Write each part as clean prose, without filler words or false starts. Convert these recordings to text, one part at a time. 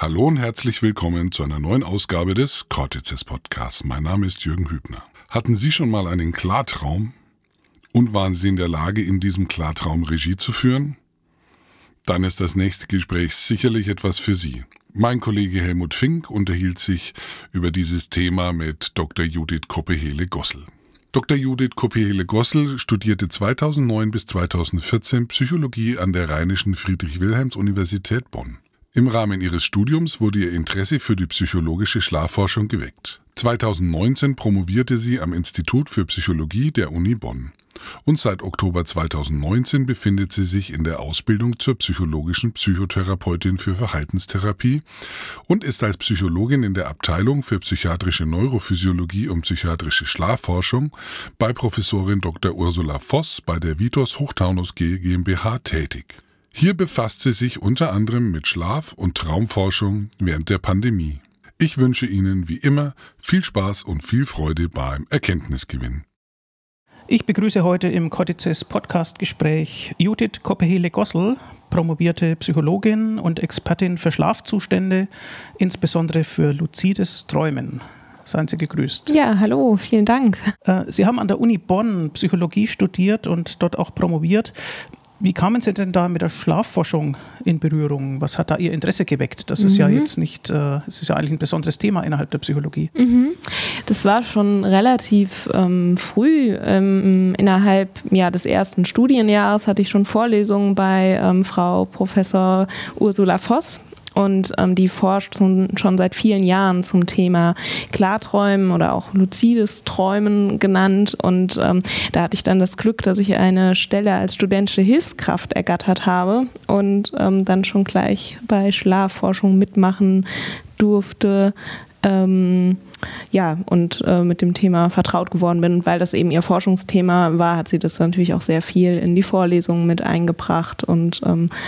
Hallo und herzlich willkommen zu einer neuen Ausgabe des Cortices Podcasts. Mein Name ist Jürgen Hübner. Hatten Sie schon mal einen Klartraum? Und waren Sie in der Lage, in diesem Klartraum Regie zu führen? Dann ist das nächste Gespräch sicherlich etwas für Sie. Mein Kollege Helmut Fink unterhielt sich über dieses Thema mit Dr. Judith Koppehele-Gossel. Dr. Judith Koppehele-Gossel studierte 2009 bis 2014 Psychologie an der Rheinischen Friedrich-Wilhelms-Universität Bonn. Im Rahmen ihres Studiums wurde ihr Interesse für die psychologische Schlafforschung geweckt. 2019 promovierte sie am Institut für Psychologie der Uni Bonn. Und seit Oktober 2019 befindet sie sich in der Ausbildung zur psychologischen Psychotherapeutin für Verhaltenstherapie und ist als Psychologin in der Abteilung für psychiatrische Neurophysiologie und psychiatrische Schlafforschung bei Professorin Dr. Ursula Voss bei der Vitos Hochtaunus GmbH tätig. Hier befasst sie sich unter anderem mit Schlaf- und Traumforschung während der Pandemie. Ich wünsche Ihnen wie immer viel Spaß und viel Freude beim Erkenntnisgewinn. Ich begrüße heute im Cortices Podcast-Gespräch Judith Koppehele-Gossel, promovierte Psychologin und Expertin für Schlafzustände, insbesondere für luzides Träumen. Seien Sie gegrüßt. Ja, hallo, vielen Dank. Sie haben an der Uni Bonn Psychologie studiert und dort auch promoviert. Wie kamen Sie denn da mit der Schlafforschung in Berührung? Was hat da Ihr Interesse geweckt? Das ist ja jetzt nicht, es ist ja eigentlich ein besonderes Thema innerhalb der Psychologie. Das war schon relativ früh. Innerhalb des ersten Studienjahres hatte ich schon Vorlesungen bei Frau Professor Ursula Voss. Und die forscht schon seit vielen Jahren zum Thema Klarträumen oder auch luzides Träumen genannt. Und da hatte ich dann das Glück, dass ich eine Stelle als studentische Hilfskraft ergattert habe und dann schon gleich bei Schlafforschung mitmachen durfte. Und mit dem Thema vertraut geworden bin. Und weil das eben ihr Forschungsthema war, hat sie das natürlich auch sehr viel in die Vorlesungen mit eingebracht und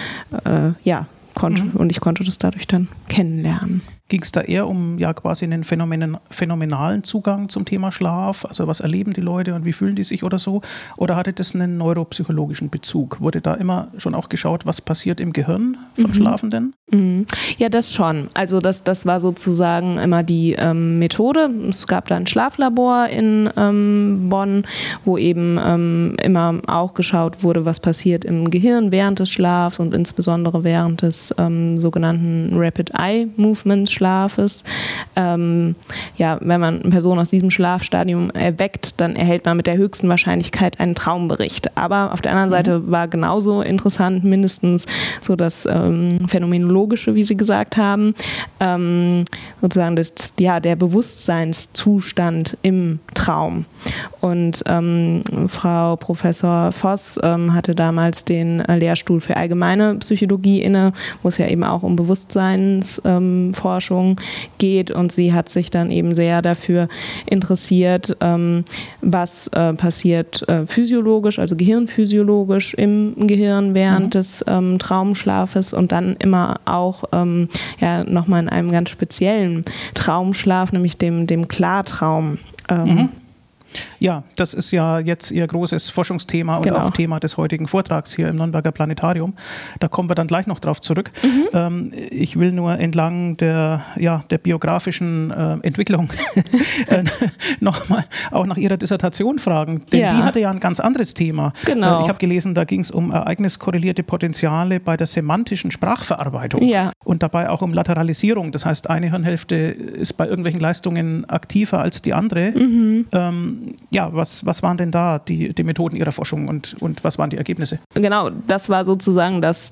und ich konnte das dadurch dann kennenlernen. Ging es da eher um quasi einen phänomenalen Zugang zum Thema Schlaf? Also was erleben die Leute und wie fühlen die sich oder so? Oder hatte das einen neuropsychologischen Bezug? Wurde da immer schon auch geschaut, was passiert im Gehirn von Schlafenden? Ja, das schon. Also das war sozusagen immer die Methode. Es gab da ein Schlaflabor in Bonn, wo eben immer auch geschaut wurde, was passiert im Gehirn während des Schlafs und insbesondere während des sogenannten Rapid Eye Movements Schlafes. Wenn man eine Person aus diesem Schlafstadium erweckt, dann erhält man mit der höchsten Wahrscheinlichkeit einen Traumbericht. Aber auf der anderen Seite war genauso interessant, mindestens so das Phänomenologische, wie Sie gesagt haben, sozusagen der Bewusstseinszustand im Traum. Und Frau Professor Voss hatte damals den Lehrstuhl für allgemeine Psychologie inne, wo es ja eben auch um Bewusstseinsforschung geht, und sie hat sich dann eben sehr dafür interessiert, was passiert physiologisch, also gehirnphysiologisch im Gehirn während des Traumschlafes und dann immer auch nochmal in einem ganz speziellen Traumschlaf, nämlich dem Klartraum. Ja, das ist ja jetzt Ihr großes Forschungsthema und auch Thema des heutigen Vortrags hier im Nürnberger Planetarium. Da kommen wir dann gleich noch drauf zurück. Ich will nur entlang der biografischen Entwicklung nochmal auch nach Ihrer Dissertation fragen, denn die hatte ja ein ganz anderes Thema. Genau. Ich habe gelesen, da ging es um ereigniskorrelierte Potenziale bei der semantischen Sprachverarbeitung und dabei auch um Lateralisierung. Das heißt, eine Hirnhälfte ist bei irgendwelchen Leistungen aktiver als die andere. Was waren denn da die Methoden Ihrer Forschung und was waren die Ergebnisse? Genau, das war sozusagen das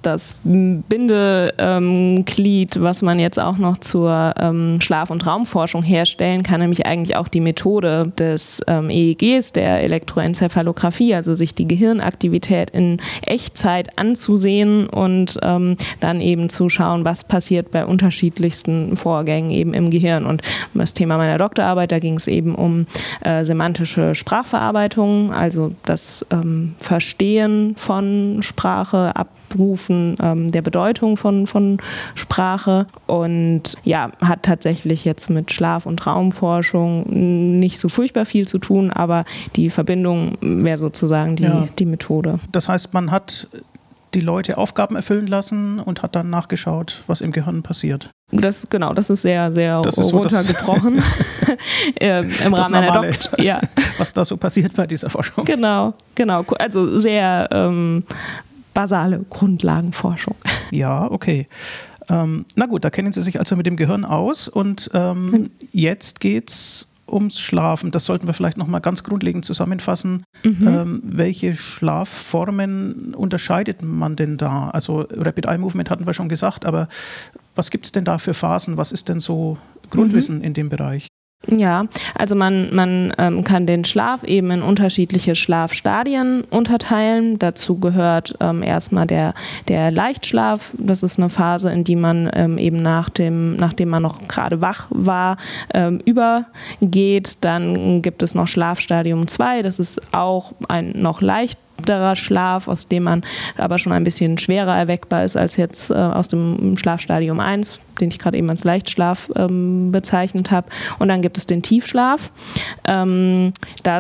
Bindeglied, was man jetzt auch noch zur Schlaf- und Raumforschung herstellen kann, nämlich eigentlich auch die Methode des EEGs, der Elektroenzephalographie, also sich die Gehirnaktivität in Echtzeit anzusehen und dann eben zu schauen, was passiert bei unterschiedlichsten Vorgängen eben im Gehirn. Und um das Thema meiner Doktorarbeit, da ging es eben um semantische Sprachverarbeitung, also das Verstehen von Sprache, Abrufen der Bedeutung von Sprache, und hat tatsächlich jetzt mit Schlaf- und Raumforschung nicht so furchtbar viel zu tun, aber die Verbindung wäre sozusagen die Methode. Das heißt, man hat die Leute Aufgaben erfüllen lassen und hat dann nachgeschaut, was im Gehirn passiert. Das ist sehr, sehr runtergebrochen. Im Rahmen einer Doktorarbeit. Ja. Was da so passiert bei dieser Forschung. Genau. Also sehr basale Grundlagenforschung. Ja, okay. Na gut, da kennen Sie sich also mit dem Gehirn aus und jetzt geht's ums Schlafen. Das sollten wir vielleicht nochmal ganz grundlegend zusammenfassen. Welche Schlafformen unterscheidet man denn da? Also Rapid Eye Movement hatten wir schon gesagt, aber was gibt es denn da für Phasen? Was ist denn so Grundwissen in dem Bereich? Ja, also man kann den Schlaf eben in unterschiedliche Schlafstadien unterteilen. Dazu gehört erstmal der Leichtschlaf. Das ist eine Phase, in die man eben nachdem man noch gerade wach war, übergeht. Dann gibt es noch Schlafstadium 2. Das ist auch ein noch leichterer Schlaf, aus dem man aber schon ein bisschen schwerer erweckbar ist als jetzt aus dem Schlafstadium 1, den ich gerade eben als Leichtschlaf bezeichnet habe. Und dann gibt es den Tiefschlaf. Da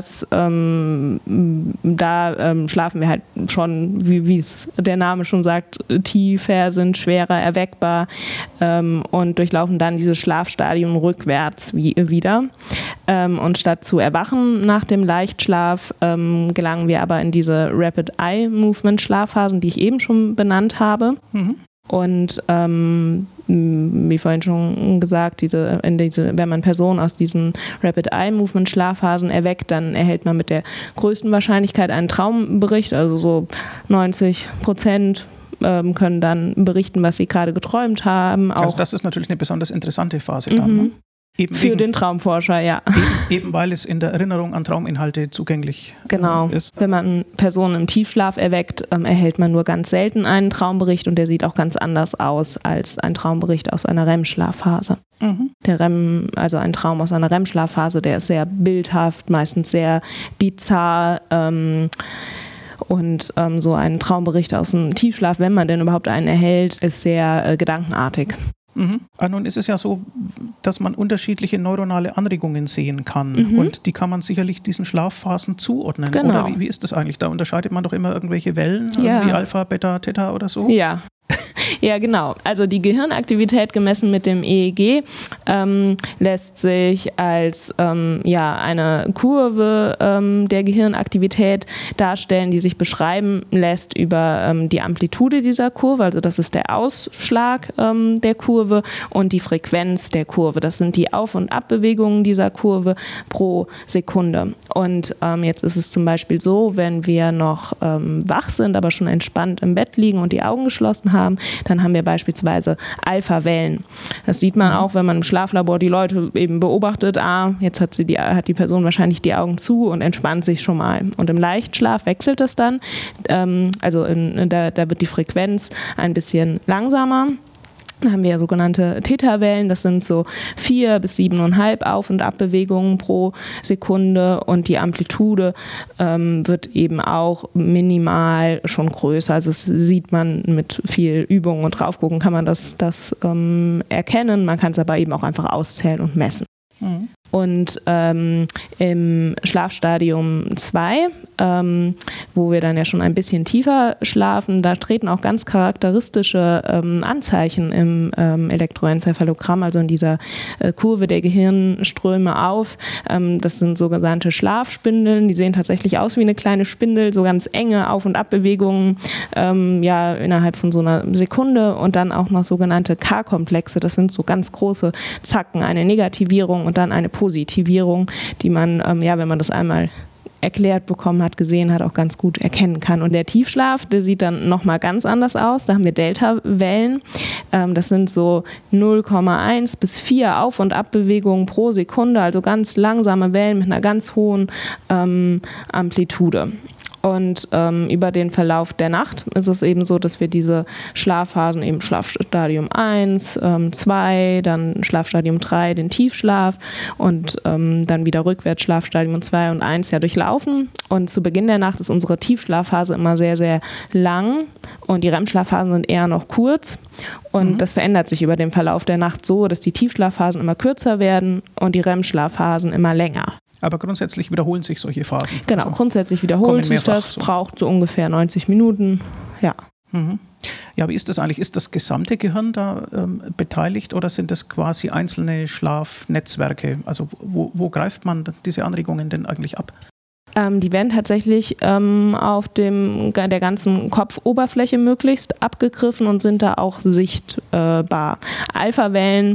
schlafen wir halt schon, wie es der Name schon sagt, tiefer, sind schwerer erweckbar und durchlaufen dann dieses Schlafstadium rückwärts wieder. Und statt zu erwachen nach dem Leichtschlaf gelangen wir aber in diese Rapid Eye Movement Schlafphasen, die ich eben schon benannt habe. Und wie vorhin schon gesagt, wenn man Personen aus diesen Rapid Eye Movement Schlafphasen erweckt, dann erhält man mit der größten Wahrscheinlichkeit einen Traumbericht, also so 90% können dann berichten, was sie gerade geträumt haben. Also das ist natürlich eine besonders interessante Phase dann, ne? Für den Traumforscher, ja. Eben weil es in der Erinnerung an Trauminhalte zugänglich ist. Wenn man Personen im Tiefschlaf erweckt, erhält man nur ganz selten einen Traumbericht und der sieht auch ganz anders aus als ein Traumbericht aus einer REM-Schlafphase. Der also ein Traum aus einer REM-Schlafphase, der ist sehr bildhaft, meistens sehr bizarr. Und so ein Traumbericht aus dem Tiefschlaf, wenn man denn überhaupt einen erhält, ist sehr gedankenartig. Nun ist es ja so, dass man unterschiedliche neuronale Anregungen sehen kann und die kann man sicherlich diesen Schlafphasen zuordnen. Genau. Oder wie ist das eigentlich? Da unterscheidet man doch immer irgendwelche Wellen, wie Alpha, Beta, Theta oder so? Ja, genau. Also die Gehirnaktivität gemessen mit dem EEG lässt sich als eine Kurve der Gehirnaktivität darstellen, die sich beschreiben lässt über die Amplitude dieser Kurve. Also das ist der Ausschlag der Kurve und die Frequenz der Kurve. Das sind die Auf- und Abbewegungen dieser Kurve pro Sekunde. Und jetzt ist es zum Beispiel so, wenn wir noch wach sind, aber schon entspannt im Bett liegen und die Augen geschlossen haben, dann haben wir beispielsweise Alpha-Wellen. Das sieht man auch, wenn man im Schlaflabor die Leute eben beobachtet, jetzt hat die Person wahrscheinlich die Augen zu und entspannt sich schon mal. Und im Leichtschlaf wechselt das dann, da wird die Frequenz ein bisschen langsamer. Da haben wir sogenannte Theta-Wellen, das sind so 4 bis 7,5 Auf- und Abbewegungen pro Sekunde und die Amplitude wird eben auch minimal schon größer. Also das sieht man mit viel Übung und draufgucken, kann man das erkennen. Man kann es aber eben auch einfach auszählen und messen. Und im Schlafstadium 2, wo wir dann ja schon ein bisschen tiefer schlafen, da treten auch ganz charakteristische Anzeichen im Elektroenzephalogramm, also in dieser Kurve der Gehirnströme auf. Das sind sogenannte Schlafspindeln, die sehen tatsächlich aus wie eine kleine Spindel, so ganz enge Auf- und Abbewegungen innerhalb von so einer Sekunde und dann auch noch sogenannte K-Komplexe, das sind so ganz große Zacken, eine Negativierung und dann eine Positivierung, die man, wenn man das einmal erklärt bekommen hat, gesehen hat, auch ganz gut erkennen kann. Und der Tiefschlaf, der sieht dann nochmal ganz anders aus. Da haben wir Delta-Wellen. Das sind so 0,1 bis 4 Auf- und Abbewegungen pro Sekunde, also ganz langsame Wellen mit einer ganz hohen Amplitude. Und über den Verlauf der Nacht ist es eben so, dass wir diese Schlafphasen, eben Schlafstadium 1, 2, dann Schlafstadium 3, den Tiefschlaf und dann wieder rückwärts Schlafstadium 2 und 1 durchlaufen. Und zu Beginn der Nacht ist unsere Tiefschlafphase immer sehr, sehr lang und die REM-Schlafphasen sind eher noch kurz. Und das verändert sich über den Verlauf der Nacht so, dass die Tiefschlafphasen immer kürzer werden und die REM-Schlafphasen immer länger. Aber grundsätzlich wiederholen sich solche Phasen. Genau, grundsätzlich wiederholt sich das, braucht so ungefähr 90 Minuten. Ja. Ja, wie ist das eigentlich? Ist das gesamte Gehirn da beteiligt oder sind das quasi einzelne Schlafnetzwerke? Also wo greift man diese Anregungen denn eigentlich ab? Die werden tatsächlich auf der ganzen Kopfoberfläche möglichst abgegriffen und sind da auch sichtbar. Alphawellen,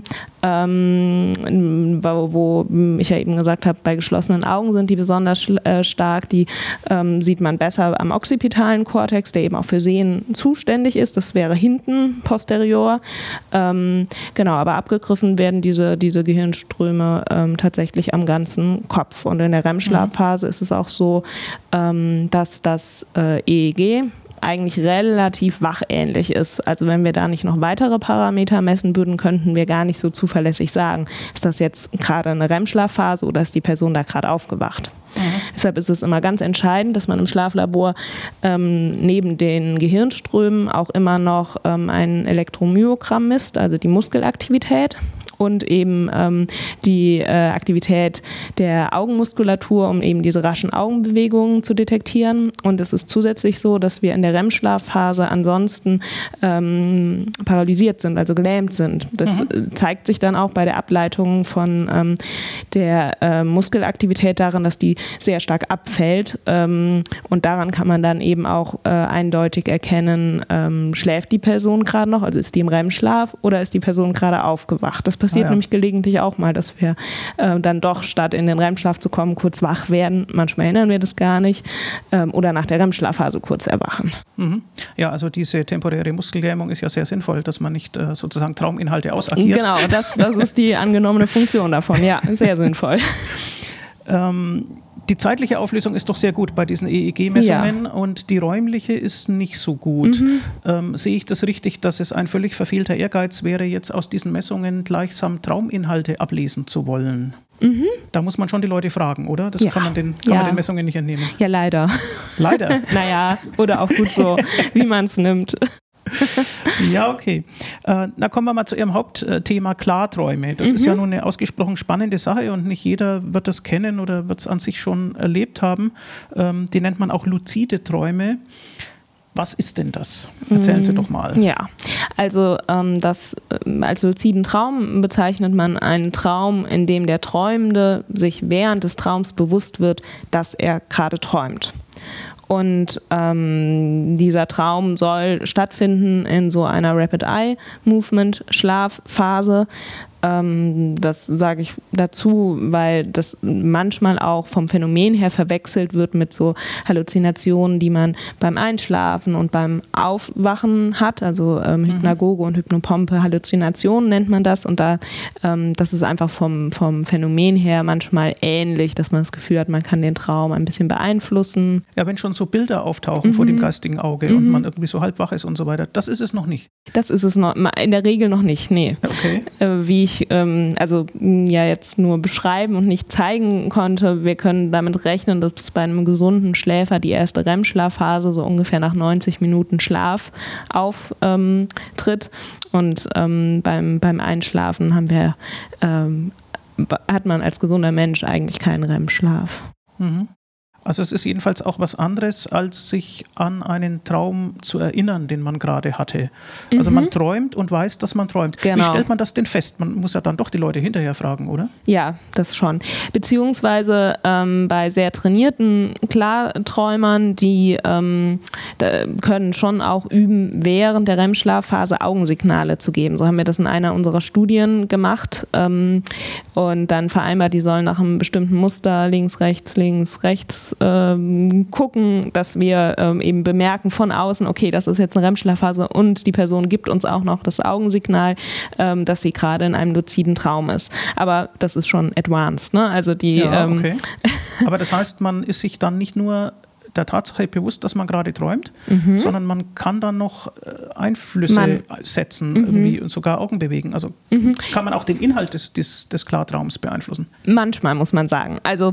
wo ich ja eben gesagt habe, bei geschlossenen Augen sind die besonders stark. Die sieht man besser am occipitalen Kortex, der eben auch für Sehen zuständig ist. Das wäre hinten posterior. Genau, aber abgegriffen werden diese Gehirnströme tatsächlich am ganzen Kopf. Und in der REM-Schlafphase ist es auch so, dass das EEG eigentlich relativ wachähnlich ist. Also wenn wir da nicht noch weitere Parameter messen würden, könnten wir gar nicht so zuverlässig sagen, ist das jetzt gerade eine REM-Schlafphase oder ist die Person da gerade aufgewacht. Deshalb ist es immer ganz entscheidend, dass man im Schlaflabor neben den Gehirnströmen auch immer noch ein Elektromyogramm misst, also die Muskelaktivität. Und eben die Aktivität der Augenmuskulatur, um eben diese raschen Augenbewegungen zu detektieren. Und es ist zusätzlich so, dass wir in der REM-Schlafphase ansonsten paralysiert sind, also gelähmt sind. Das zeigt sich dann auch bei der Ableitung von der Muskelaktivität daran, dass die sehr stark abfällt. Und daran kann man dann eben auch eindeutig erkennen, schläft die Person gerade noch, also ist die im REM-Schlaf oder ist die Person gerade aufgewacht. Das passiert nämlich gelegentlich auch mal, dass wir dann doch statt in den REM-Schlaf zu kommen, kurz wach werden. Manchmal erinnern wir das gar nicht. Oder nach der REM-Schlafphase kurz erwachen. Ja, also diese temporäre Muskellähmung ist ja sehr sinnvoll, dass man nicht sozusagen Trauminhalte ausagiert. Genau, das ist die angenommene Funktion davon. Ja, sehr sinnvoll. Die zeitliche Auflösung ist doch sehr gut bei diesen EEG-Messungen und die räumliche ist nicht so gut. Sehe ich das richtig, dass es ein völlig verfehlter Ehrgeiz wäre, jetzt aus diesen Messungen gleichsam Trauminhalte ablesen zu wollen? Da muss man schon die Leute fragen, oder? Das kann man den Messungen nicht entnehmen. Ja, leider. Leider? Naja, oder auch gut so, wie man es nimmt. Ja, okay. Na, kommen wir mal zu Ihrem Hauptthema Klarträume. Das ist ja nun eine ausgesprochen spannende Sache und nicht jeder wird das kennen oder wird es an sich schon erlebt haben. Die nennt man auch luzide Träume. Was ist denn das? Erzählen Sie doch mal. Ja, also als luziden Traum bezeichnet man einen Traum, in dem der Träumende sich während des Traums bewusst wird, dass er gerade träumt. Und dieser Traum soll stattfinden in so einer Rapid-Eye-Movement-Schlafphase. Das sage ich dazu, weil das manchmal auch vom Phänomen her verwechselt wird mit so Halluzinationen, die man beim Einschlafen und beim Aufwachen hat. Also Hypnagoge und Hypnopompe Halluzinationen nennt man das. Und das ist einfach vom Phänomen her manchmal ähnlich, dass man das Gefühl hat, man kann den Traum ein bisschen beeinflussen. Ja, wenn schon so Bilder auftauchen vor dem geistigen Auge und man irgendwie so halb wach ist und so weiter, das ist es noch nicht. Das ist es noch, in der Regel noch nicht, nee. Okay. Wie ich jetzt nur beschreiben und nicht zeigen konnte, wir können damit rechnen, dass bei einem gesunden Schläfer die erste REM-Schlafphase so ungefähr nach 90 Minuten Schlaf auftritt und beim Einschlafen hat man als gesunder Mensch eigentlich keinen REM-Schlaf. Also es ist jedenfalls auch was anderes, als sich an einen Traum zu erinnern, den man gerade hatte. Also man träumt und weiß, dass man träumt. Genau. Wie stellt man das denn fest? Man muss ja dann doch die Leute hinterher fragen, oder? Ja, das schon. Beziehungsweise bei sehr trainierten Klarträumern, die können schon auch üben, während der REM-Schlafphase Augensignale zu geben. So haben wir das in einer unserer Studien gemacht und dann vereinbart, die sollen nach einem bestimmten Muster links, rechts gucken, dass wir eben bemerken von außen, okay, das ist jetzt eine REM-Schlafphase und die Person gibt uns auch noch das Augensignal, dass sie gerade in einem luziden Traum ist. Aber das ist schon advanced, ne? Also okay. Aber das heißt, man ist sich dann nicht nur der Tatsache bewusst, dass man gerade träumt, sondern man kann dann noch Einflüsse setzen irgendwie und sogar Augen bewegen. Also kann man auch den Inhalt des Klartraums beeinflussen? Manchmal, muss man sagen. Also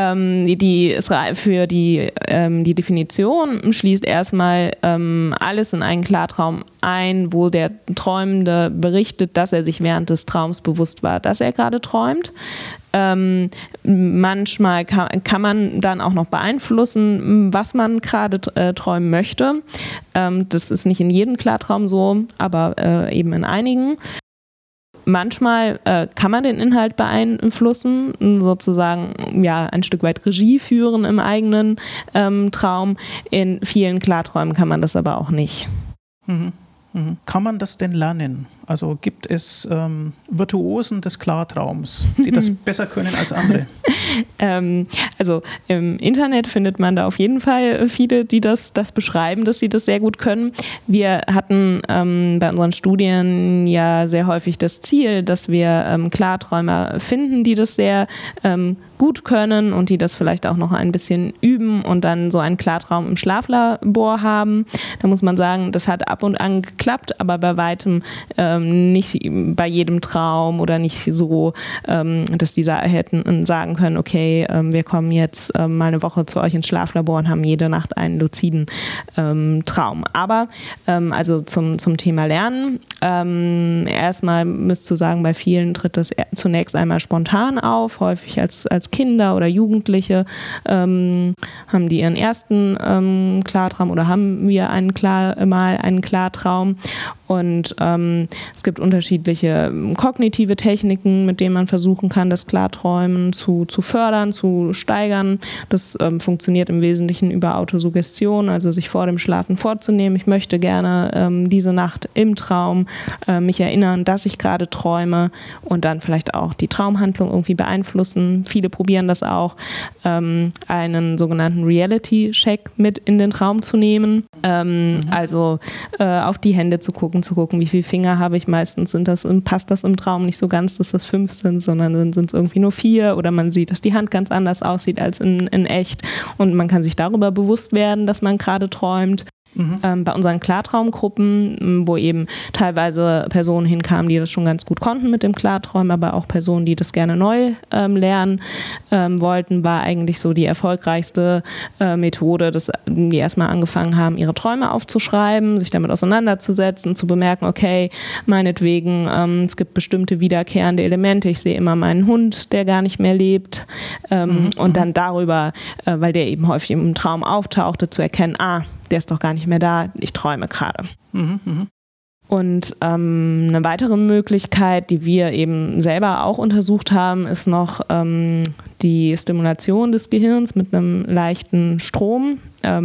für die Definition schließt erstmal alles in einen Klartraum ein, wo der Träumende berichtet, dass er sich während des Traums bewusst war, dass er gerade träumt. Manchmal kann man dann auch noch beeinflussen, was man gerade träumen möchte. Das ist nicht in jedem Klartraum so, aber eben in einigen. Manchmal kann man den Inhalt beeinflussen, sozusagen ein Stück weit Regie führen im eigenen Traum. In vielen Klarträumen kann man das aber auch nicht. Mhm. Kann man das denn lernen? Also gibt es Virtuosen des Klartraums, die das besser können als andere? Also im Internet findet man da auf jeden Fall viele, die das beschreiben, dass sie das sehr gut können. Wir hatten bei unseren Studien ja sehr häufig das Ziel, dass wir Klarträumer finden, die das sehr gut können und die das vielleicht auch noch ein bisschen üben und dann so einen Klartraum im Schlaflabor haben. Da muss man sagen, das hat ab und an geklappt, aber bei weitem nicht bei jedem Traum oder nicht so, dass die hätten sagen können, okay, wir kommen jetzt mal eine Woche zu euch ins Schlaflabor und haben jede Nacht einen luziden Traum. Aber also zum Thema Lernen, erstmal müsst du sagen, bei vielen tritt das zunächst einmal spontan auf, häufig als Kinder oder Jugendliche haben die ihren ersten Klartraum oder haben wir einen Klartraum. Und es gibt unterschiedliche kognitive Techniken, mit denen man versuchen kann, das Klarträumen zu fördern, zu steigern. Das funktioniert im Wesentlichen über Autosuggestion, also sich vor dem Schlafen vorzunehmen. Ich möchte gerne diese Nacht im Traum mich erinnern, dass ich gerade träume und dann vielleicht auch die Traumhandlung irgendwie beeinflussen. Viele probieren das auch, einen sogenannten Reality-Check mit in den Traum zu nehmen. Also auf die Hände zu gucken, wie viele Finger habe ich. Meistens passt das im Traum nicht so ganz, dass das 5 sind, sondern dann sind es irgendwie nur 4 oder man sieht, dass die Hand ganz anders aussieht als in echt und man kann sich darüber bewusst werden, dass man gerade träumt. Bei unseren Klartraumgruppen, wo eben teilweise Personen hinkamen, die das schon ganz gut konnten mit dem Klarträumen, aber auch Personen, die das gerne neu lernen wollten, war eigentlich so die erfolgreichste Methode, dass die erstmal angefangen haben, ihre Träume aufzuschreiben, sich damit auseinanderzusetzen, zu bemerken, okay, meinetwegen, es gibt bestimmte wiederkehrende Elemente, ich sehe immer meinen Hund, der gar nicht mehr lebt und dann darüber, weil der eben häufig im Traum auftauchte, zu erkennen, der ist doch gar nicht mehr da, ich träume gerade. Und eine weitere Möglichkeit, die wir eben selber auch untersucht haben, ist noch die Stimulation des Gehirns mit einem leichten Strom.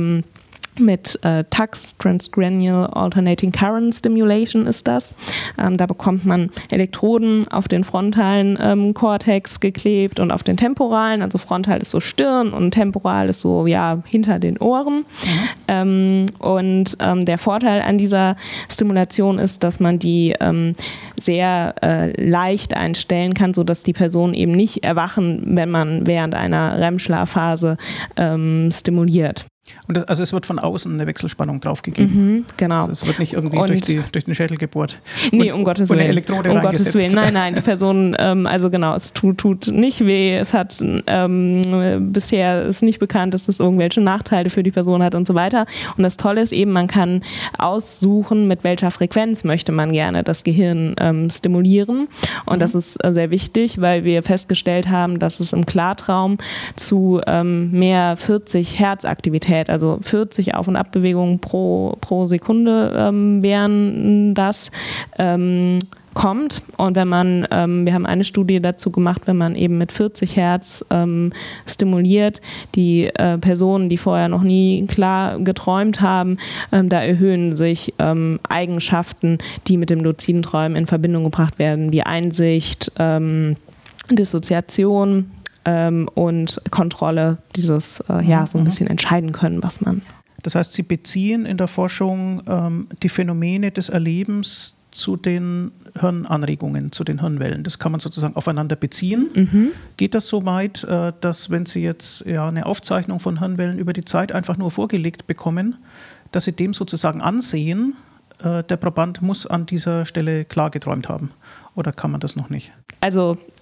Mit TAC, Transcranial Alternating Current Stimulation ist das. Da bekommt man Elektroden auf den frontalen Kortex geklebt und auf den temporalen. Also frontal ist so Stirn und temporal ist so hinter den Ohren. Der Vorteil an dieser Stimulation ist, dass man die sehr leicht einstellen kann, sodass die Personen eben nicht erwachen, wenn man während einer REM-Schlafphase stimuliert. Und also es wird von außen eine Wechselspannung draufgegeben. Genau. Also es wird nicht irgendwie durch den Schädel gebohrt. Nee, um Gottes Willen. Eine Elektrode reingesetzt. Gottes Willen. Nein, die Person, es tut nicht weh. Es hat bisher ist nicht bekannt, dass das irgendwelche Nachteile für die Person hat und so weiter. Und das Tolle ist eben, man kann aussuchen, mit welcher Frequenz möchte man gerne das Gehirn stimulieren. Und das ist sehr wichtig, weil wir festgestellt haben, dass es im Klartraum zu mehr 40 Herzaktivität, also 40 Auf- und Abbewegungen pro Sekunde wären das, kommt. Und wenn man, wir haben eine Studie dazu gemacht, wenn man eben mit 40 Hertz stimuliert, die Personen, die vorher noch nie klar geträumt haben, da erhöhen sich Eigenschaften, die mit dem luziden Träumen in Verbindung gebracht werden, wie Einsicht, Dissoziation, und Kontrolle, dieses so ein bisschen entscheiden können, was man. Das heißt, Sie beziehen in der Forschung die Phänomene des Erlebens zu den Hirnanregungen, zu den Hirnwellen. Das kann man sozusagen aufeinander beziehen. Geht das so weit, dass wenn Sie jetzt eine Aufzeichnung von Hirnwellen über die Zeit einfach nur vorgelegt bekommen, dass Sie dem sozusagen ansehen, der Proband muss an dieser Stelle klar geträumt haben? Oder kann man das noch nicht? Also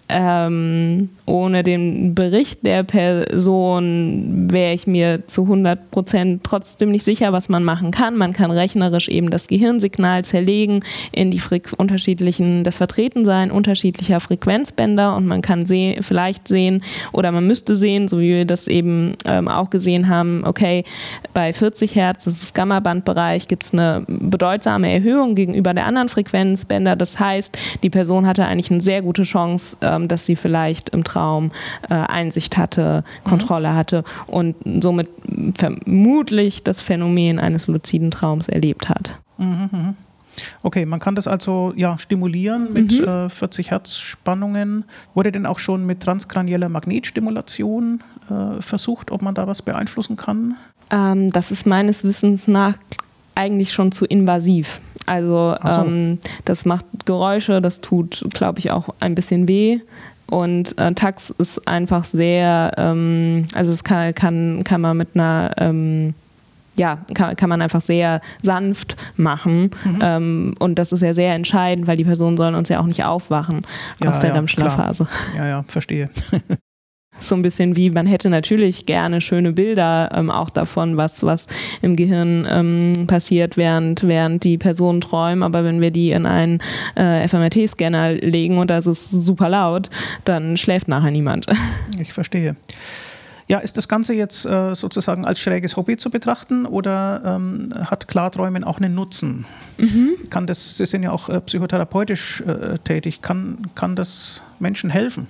ohne den Bericht der Person wäre ich mir zu 100% trotzdem nicht sicher, was man machen kann. Man kann rechnerisch eben das Gehirnsignal zerlegen in die das Vertretensein unterschiedlicher Frequenzbänder und man kann vielleicht sehen oder man müsste sehen, so wie wir das eben auch gesehen haben, okay, bei 40 Hertz, das ist Gamma-Bandbereich, gibt es eine bedeutsame Erhöhung gegenüber der anderen Frequenzbänder. Das heißt, die Person hatte eigentlich eine sehr gute Chance, dass sie vielleicht im Traum Einsicht hatte, Kontrolle hatte und somit vermutlich das Phänomen eines luziden Traums erlebt hat. Okay, man kann das also stimulieren mit 40 Hertz Spannungen. Wurde denn auch schon mit transkranieller Magnetstimulation versucht, ob man da was beeinflussen kann? Das ist meines Wissens nach eigentlich schon zu invasiv. Also das macht Geräusche, das tut, glaube ich, auch ein bisschen weh. Und Tax ist einfach sehr, also es kann man mit einer, kann man einfach sehr sanft machen. Und das ist ja sehr entscheidend, weil die Personen sollen uns ja auch nicht aufwachen aus der REM-Schlafphase. Ja, verstehe. So ein bisschen wie, man hätte natürlich gerne schöne Bilder auch davon, was im Gehirn passiert, während die Personen träumen, aber wenn wir die in einen fMRT-Scanner legen und da ist es super laut, dann schläft nachher niemand. Ich verstehe. Ja, ist das Ganze jetzt sozusagen als schräges Hobby zu betrachten oder hat Klarträumen auch einen Nutzen? Sie sind ja auch psychotherapeutisch tätig. Kann das Menschen helfen?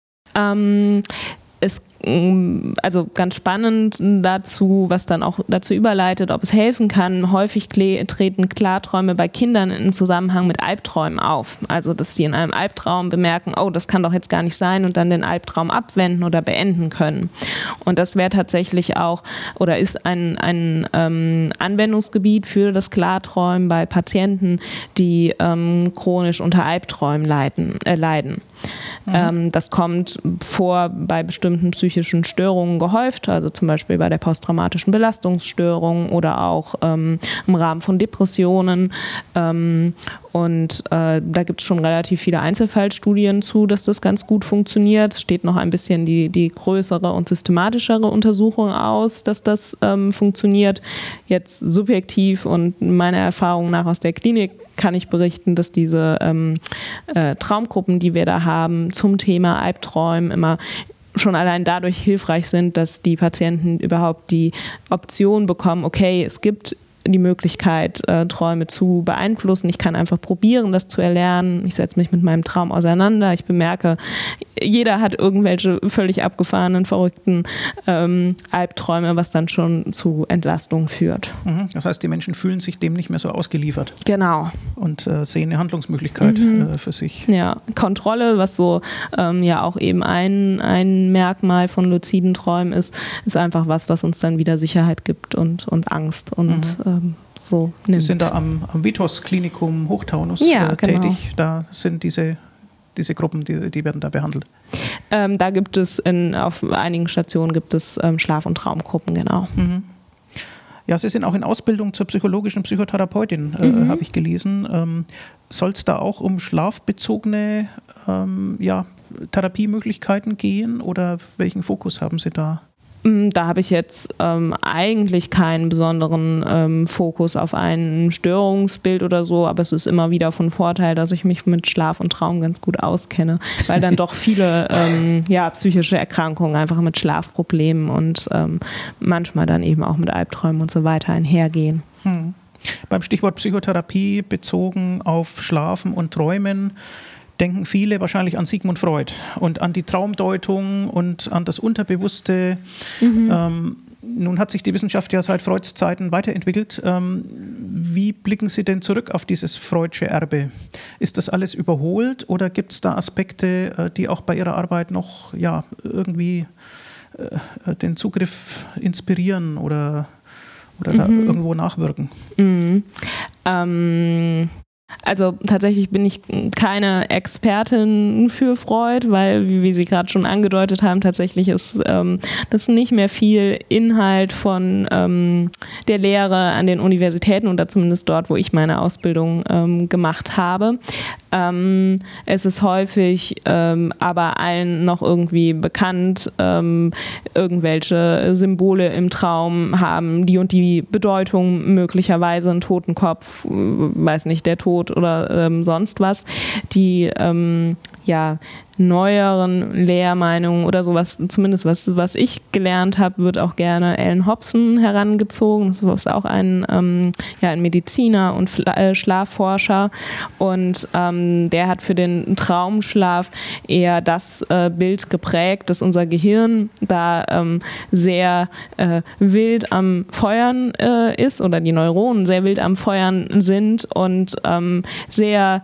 Also ganz spannend dazu, was dann auch dazu überleitet, ob es helfen kann. Häufig treten Klarträume bei Kindern im Zusammenhang mit Albträumen auf. Also, dass sie in einem Albtraum bemerken, oh, das kann doch jetzt gar nicht sein und dann den Albtraum abwenden oder beenden können. Und das wäre tatsächlich auch oder ist ein Anwendungsgebiet für das Klarträumen bei Patienten, die chronisch unter Albträumen leiden. Das kommt vor bei bestimmten psychischen Störungen gehäuft, also zum Beispiel bei der posttraumatischen Belastungsstörung oder auch im Rahmen von Depressionen. Und da gibt es schon relativ viele Einzelfallstudien zu, dass das ganz gut funktioniert. Es steht noch ein bisschen die größere und systematischere Untersuchung aus, dass das funktioniert. Jetzt subjektiv und meiner Erfahrung nach aus der Klinik kann ich berichten, dass diese Traumgruppen, die wir da haben, zum Thema Albträumen immer schon allein dadurch hilfreich sind, dass die Patienten überhaupt die Option bekommen, okay, es gibt die Möglichkeit, Träume zu beeinflussen. Ich kann einfach probieren, das zu erlernen. Ich setze mich mit meinem Traum auseinander. Ich bemerke, jeder hat irgendwelche völlig abgefahrenen, verrückten Albträume, was dann schon zu Entlastung führt. Das heißt, die Menschen fühlen sich dem nicht mehr so ausgeliefert. Genau. Und sehen eine Handlungsmöglichkeit für sich. Ja, Kontrolle, was so ja auch eben ein Merkmal von luziden Träumen ist einfach was uns dann wieder Sicherheit gibt und Angst und so nimmt. Sie sind da am Vitos-Klinikum Hochtaunus tätig. Da sind diese Gruppen, die werden da behandelt. Da gibt es auf einigen Stationen gibt es Schlaf- und Traumgruppen, genau. Ja, Sie sind auch in Ausbildung zur psychologischen Psychotherapeutin, habe ich gelesen. Soll es da auch um schlafbezogene Therapiemöglichkeiten gehen oder welchen Fokus haben Sie da? Da habe ich jetzt eigentlich keinen besonderen Fokus auf ein Störungsbild oder so, aber es ist immer wieder von Vorteil, dass ich mich mit Schlaf und Traum ganz gut auskenne, weil dann doch viele psychische Erkrankungen einfach mit Schlafproblemen und manchmal dann eben auch mit Albträumen und so weiter einhergehen. Beim Stichwort Psychotherapie bezogen auf Schlafen und Träumen denken viele wahrscheinlich an Sigmund Freud und an die Traumdeutung und an das Unterbewusste. Nun hat sich die Wissenschaft ja seit Freuds Zeiten weiterentwickelt. Wie blicken Sie denn zurück auf dieses Freudsche Erbe? Ist das alles überholt oder gibt es da Aspekte, die auch bei Ihrer Arbeit noch irgendwie den Zugriff inspirieren oder da irgendwo nachwirken? Also tatsächlich bin ich keine Expertin für Freud, weil, wie Sie gerade schon angedeutet haben, tatsächlich ist das nicht mehr viel Inhalt von der Lehre an den Universitäten oder zumindest dort, wo ich meine Ausbildung gemacht habe. Es ist häufig aber allen noch irgendwie bekannt, irgendwelche Symbole im Traum haben die und die Bedeutung, möglicherweise einen Totenkopf, weiß nicht, der Tod oder sonst was. Die neueren Lehrmeinungen oder sowas, zumindest was ich gelernt habe, wird auch gerne Allan Hobson herangezogen. Das ist auch ein Mediziner und Schlafforscher, und der hat für den Traumschlaf eher das Bild geprägt, dass unser Gehirn da sehr wild am Feuern ist, oder die Neuronen sehr wild am Feuern sind und sehr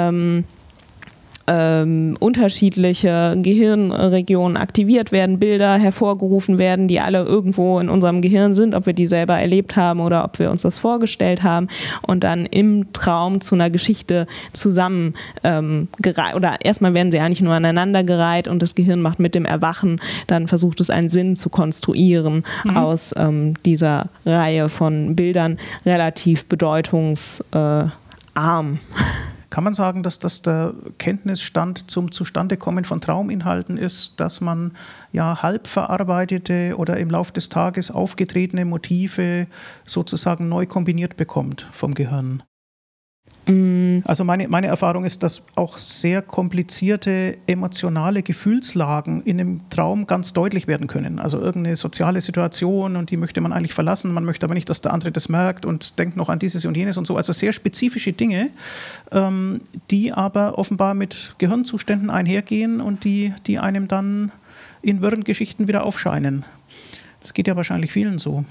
unterschiedliche Gehirnregionen aktiviert werden, Bilder hervorgerufen werden, die alle irgendwo in unserem Gehirn sind, ob wir die selber erlebt haben oder ob wir uns das vorgestellt haben, und dann im Traum zu einer Geschichte zusammen gereiht. Oder erstmal werden sie eigentlich nur aneinandergereiht und das Gehirn macht mit dem Erwachen, dann versucht es einen Sinn zu konstruieren aus dieser Reihe von Bildern, relativ bedeutungsarm. Kann man sagen, dass das der Kenntnisstand zum Zustandekommen von Trauminhalten ist, dass man halb verarbeitete oder im Laufe des Tages aufgetretene Motive sozusagen neu kombiniert bekommt vom Gehirn? Also meine Erfahrung ist, dass auch sehr komplizierte emotionale Gefühlslagen in einem Traum ganz deutlich werden können. Also irgendeine soziale Situation, und die möchte man eigentlich verlassen, man möchte aber nicht, dass der andere das merkt und denkt noch an dieses und jenes und so. Also sehr spezifische Dinge, die aber offenbar mit Gehirnzuständen einhergehen und die einem dann in wirren Geschichten wieder aufscheinen. Das geht ja wahrscheinlich vielen so.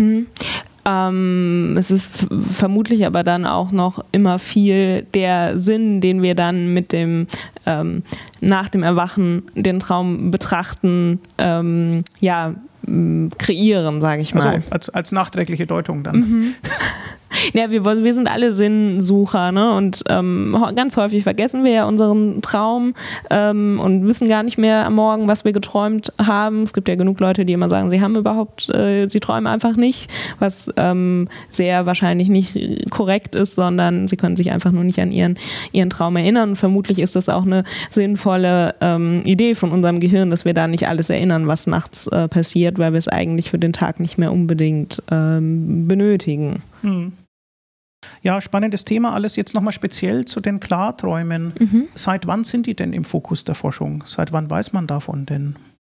Es ist vermutlich aber dann auch noch immer viel der Sinn, den wir dann mit dem nach dem Erwachen den Traum betrachten, kreieren, sage ich mal. Also als nachträgliche Deutung dann. Ja, wir sind alle Sinnsucher, ne? Und ganz häufig vergessen wir ja unseren Traum und wissen gar nicht mehr am Morgen, was wir geträumt haben. Es gibt ja genug Leute, die immer sagen, sie träumen einfach nicht, was sehr wahrscheinlich nicht korrekt ist, sondern sie können sich einfach nur nicht an ihren Traum erinnern. Und vermutlich ist das auch eine sinnvolle Idee von unserem Gehirn, dass wir da nicht alles erinnern, was nachts passiert, weil wir es eigentlich für den Tag nicht mehr unbedingt benötigen. Ja, spannendes Thema. Alles jetzt nochmal speziell zu den Klarträumen. Seit wann sind die denn im Fokus der Forschung? Seit wann weiß man davon denn?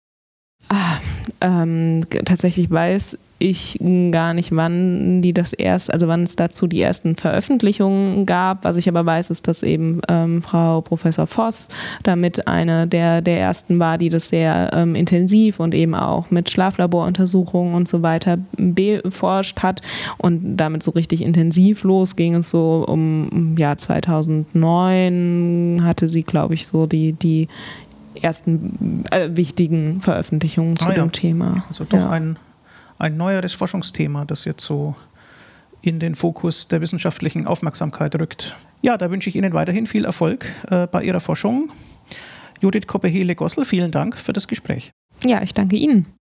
Tatsächlich weiß ich gar nicht, wann es dazu die ersten Veröffentlichungen gab. Was ich aber weiß, ist, dass eben Frau Professor Voss damit eine der ersten war, die das sehr intensiv und eben auch mit Schlaflaboruntersuchungen und so weiter beforscht hat, und damit so richtig intensiv losging es so um 2009 hatte sie, glaube ich, so die ersten wichtigen Veröffentlichungen zu dem Thema. Also doch ein neueres Forschungsthema, das jetzt so in den Fokus der wissenschaftlichen Aufmerksamkeit rückt. Ja, da wünsche ich Ihnen weiterhin viel Erfolg bei Ihrer Forschung. Judith Koppe-Hele-Gossel, vielen Dank für das Gespräch. Ja, ich danke Ihnen.